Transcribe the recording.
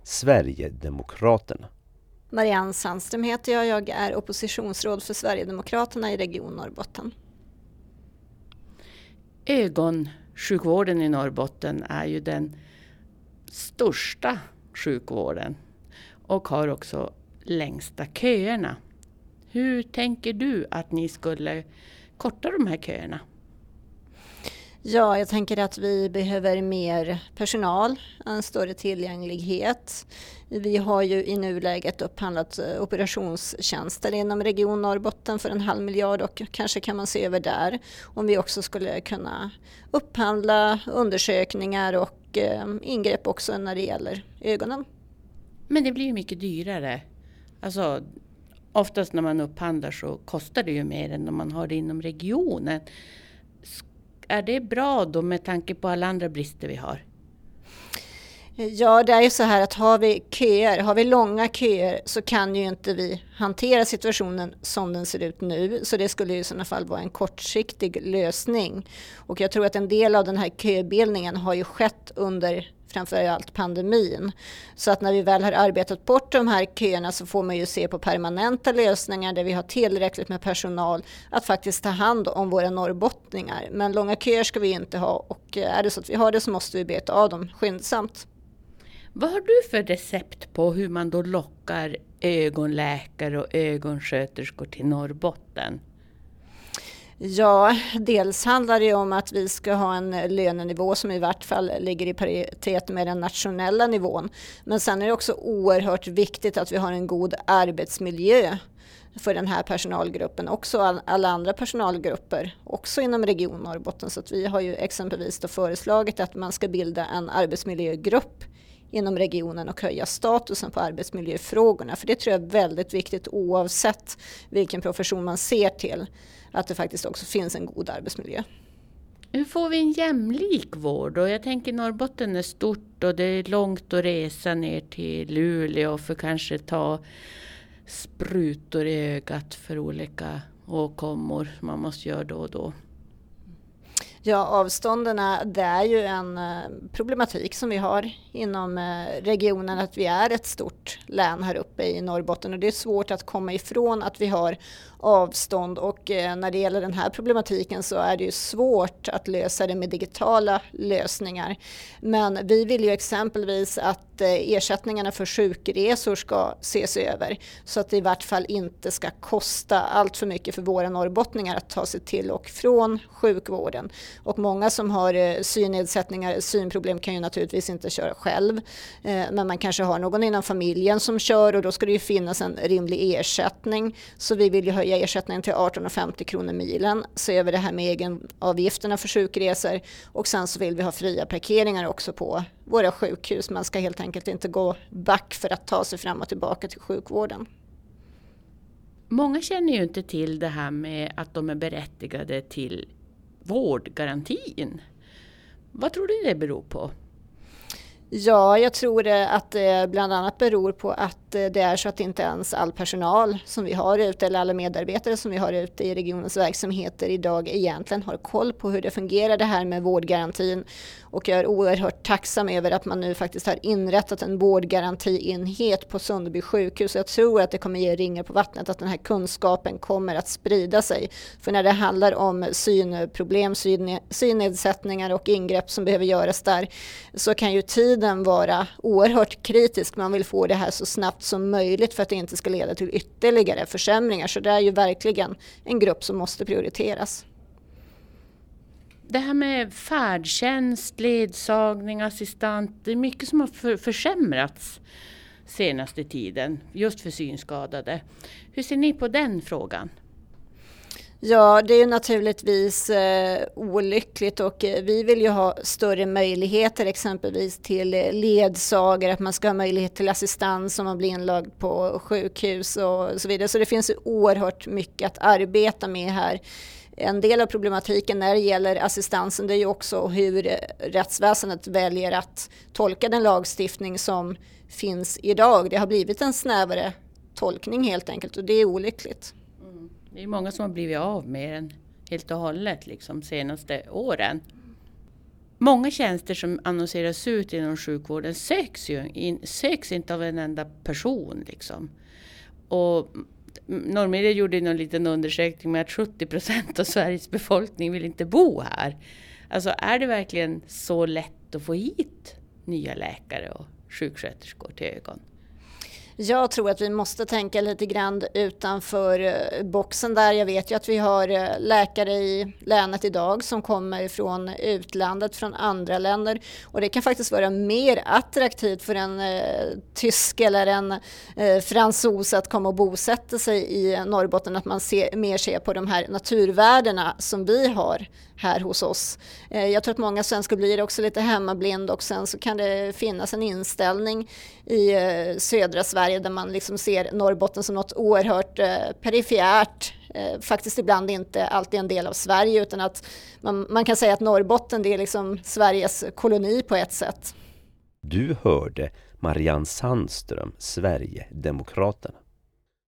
Sverigedemokraterna. Marianne Sandström heter jag. Jag är oppositionsråd för Sverigedemokraterna i Region Norrbotten. Ögonsjukvården i Norrbotten är ju den största sjukvården och har också längsta köerna. Hur tänker du att ni skulle korta de här köerna? Ja, jag tänker att vi behöver mer personal, en större tillgänglighet. Vi har ju i nuläget upphandlat operationstjänster inom Region Norrbotten för 1,5 miljard och kanske kan man se över där om vi också skulle kunna upphandla undersökningar och ingrepp också när det gäller ögonen. Men det blir ju mycket dyrare. Alltså, oftast när man upphandlar så kostar det ju mer än om man har det inom regionen. Är det bra då med tanke på alla andra brister vi har? Ja, det är ju så här att har vi långa köer så kan ju inte vi hantera situationen som den ser ut nu. Så det skulle ju i sådana fall vara en kortsiktig lösning. Och jag tror att en del av den här köbildningen har ju skett under framförallt pandemin. Så att när vi väl har arbetat bort de här köerna så får man ju se på permanenta lösningar där vi har tillräckligt med personal att faktiskt ta hand om våra norrbottningar. Men långa köer ska vi inte ha och är det så att vi har det så måste vi beta av dem skyndsamt. Vad har du för recept på hur man då lockar ögonläkare och ögonsköterskor till Norrbotten? Ja, dels handlar det om att vi ska ha en lönenivå som i vart fall ligger i paritet med den nationella nivån. Men sen är det också oerhört viktigt att vi har en god arbetsmiljö för den här personalgruppen. Också alla andra personalgrupper, också inom Region Norrbotten. Så att vi har ju exempelvis då föreslagit att man ska bilda en arbetsmiljögrupp inom regionen och höja statusen på arbetsmiljöfrågorna. För det tror jag är väldigt viktigt oavsett vilken profession man ser till. Att det faktiskt också finns en god arbetsmiljö. Hur får vi en jämlik vård? Och jag tänker Norrbotten är stort och det är långt att resa ner till Luleå för kanske ta sprutor i ögat för olika åkommor som man måste göra då och då. Ja, avståndarna, det är ju en problematik som vi har inom regionen, att vi är ett stort län här uppe i Norrbotten och det är svårt att komma ifrån att vi har avstånd och när det gäller den här problematiken så är det ju svårt att lösa det med digitala lösningar. Men vi vill ju exempelvis att ersättningarna för sjukresor ska ses över så att det i vart fall inte ska kosta allt för mycket för våra norrbottningar att ta sig till och från sjukvården. Och många som har synnedsättningar, synproblem kan ju naturligtvis inte köra själv. Men man kanske har någon inom familjen som kör och då ska det ju finnas en rimlig ersättning. Så vi vill ju höja ersättningen till 18,50 kronor milen. Se över det här med egenavgifterna för sjukresor. Och sen så vill vi ha fria parkeringar också på våra sjukhus. Man ska helt enkelt inte gå back för att ta sig fram och tillbaka till sjukvården. Många känner ju inte till det här med att de är berättigade till vårdgarantin. Vad tror du det beror på? Ja, jag tror att det bland annat beror på att det är så att inte ens all personal som vi har ute eller alla medarbetare som vi har ute i regionens verksamheter idag egentligen har koll på hur det fungerar det här med vårdgarantin. Och jag är oerhört tacksam över att man nu faktiskt har inrättat en vårdgarantienhet på Sunderby sjukhus. Jag tror att det kommer ge ringar på vattnet att den här kunskapen kommer att sprida sig. För när det handlar om synproblem, synnedsättningar och ingrepp som behöver göras där så kan ju tiden vara oerhört kritisk. Man vill få det här så snabbt som möjligt för att det inte ska leda till ytterligare försämringar. Så det är ju verkligen en grupp som måste prioriteras. Det här med färdtjänst, ledsagning, assistent, det är mycket som har försämrats senaste tiden just för synskadade. Hur ser ni på den frågan? Ja, det är ju naturligtvis olyckligt och vi vill ju ha större möjligheter exempelvis till ledsagare, att man ska ha möjlighet till assistans om man blir inlagd på sjukhus och så vidare. Så det finns ju oerhört mycket att arbeta med här. En del av problematiken när det gäller assistansen det är ju också hur rättsväsendet väljer att tolka den lagstiftning som finns idag. Det har blivit en snävare tolkning helt enkelt och det är olyckligt. Det är många som har blivit av med den helt och hållet liksom senaste åren. många tjänster som annonseras ut inom sjukvården söks inte av en enda person liksom. Och Norrmedia gjorde någon liten undersökning med att 70% av Sveriges befolkning vill inte bo här. Alltså är det verkligen så lätt att få hit nya läkare och sjuksköterskor till ögon? Jag tror att vi måste tänka lite grann utanför boxen där. Jag vet ju att vi har läkare i länet idag som kommer från utlandet, från andra länder. Och det kan faktiskt vara mer attraktivt för en tysk eller en fransos att komma och bosätta sig i Norrbotten. Att man ser på de här naturvärdena som vi har här hos oss. Jag tror att många svenskar blir också lite hemmablind och sen så kan det finnas en inställning i södra Sverige där man liksom ser Norrbotten som något oerhört perifert, faktiskt ibland inte alltid en del av Sverige, utan att man kan säga att Norrbotten det är liksom Sveriges koloni på ett sätt. Du hörde Marianne Sandström, Sverigedemokraterna.